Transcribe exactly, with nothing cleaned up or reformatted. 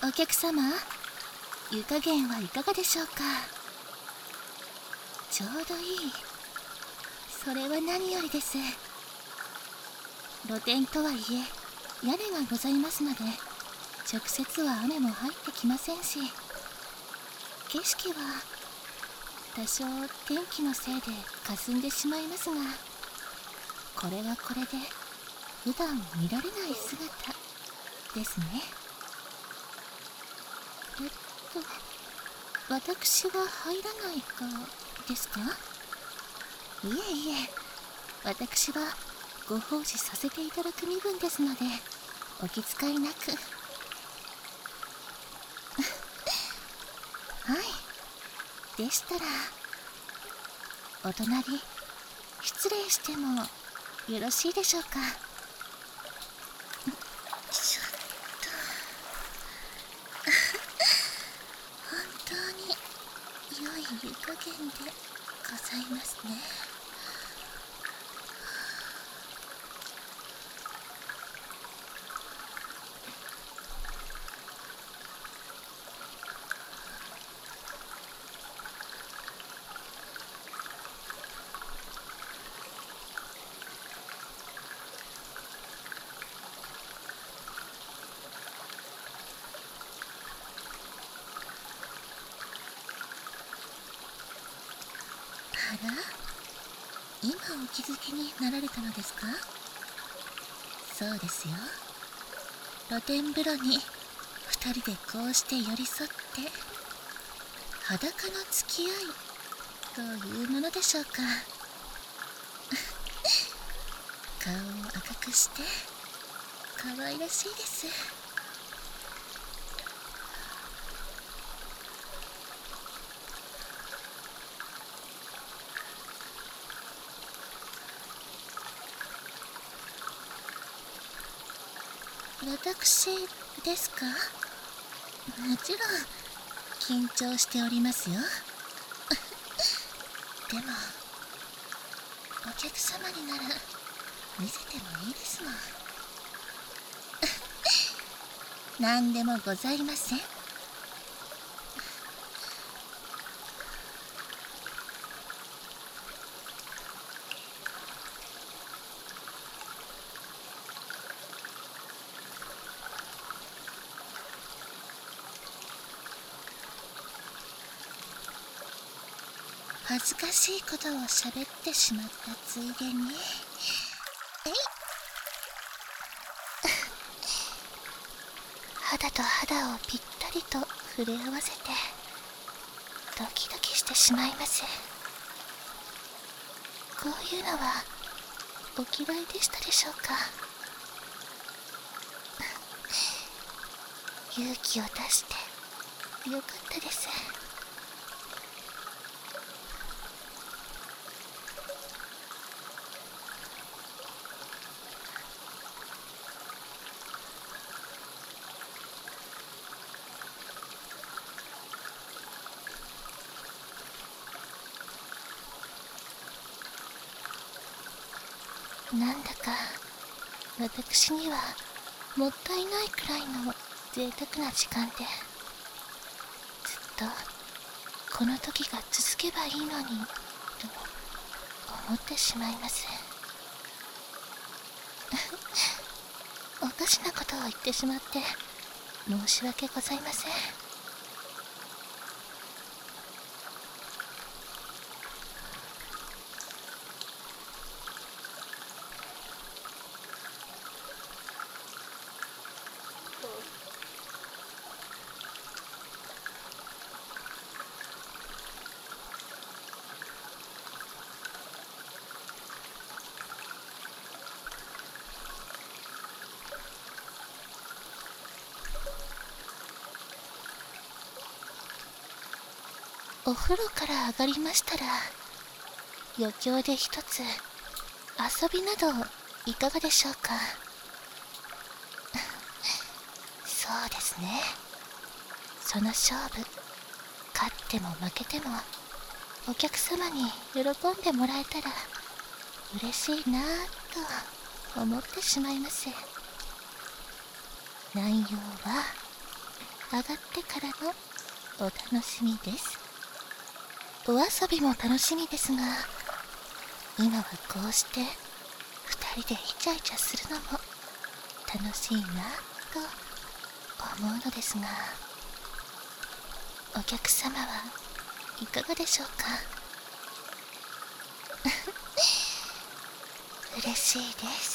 お客様、湯加減はいかがでしょうか。ちょうどいい。それは何よりです。露天とはいえ屋根がございますので、直接は雨も入ってきませんし、景色は多少天気のせいで霞んでしまいますが、これはこれで普段見られない姿ですね。えっと私が入らないかですか。いえいえ、私はご奉仕させていただく身分ですので、お気遣いなく。はい、でしたらお隣失礼してもよろしいでしょうか。ちょっと本当に良い湯加減でございますね。あら、今お気づきになられたのですか。そうですよ、露天風呂に二人でこうして寄り添って裸の付き合いというものでしょうか。顔を赤くして可愛らしいです。私ですか。もちろん緊張しておりますよ。でもお客様になら見せてもいいですもん。何でもございません。恥ずかしいことを喋ってしまったついでに、えい肌と肌をぴったりと触れ合わせてドキドキしてしまいます。こういうのはお嫌いでしたでしょうか。勇気を出してよかったです。なんだか私にはもったいないくらいの贅沢な時間で、ずっとこの時が続けばいいのにと思ってしまいます。おかしなことを言ってしまって申し訳ございません。お風呂から上がりましたら、余興で一つ遊びなどいかがでしょうか。そうですね、その勝負、勝っても負けてもお客様に喜んでもらえたら嬉しいなぁと思ってしまいます。内容は上がってからのお楽しみです。お遊びも楽しみですが、今はこうして二人でイチャイチャするのも楽しいなと思うのですが、お客様はいかがでしょうか。嬉しいです。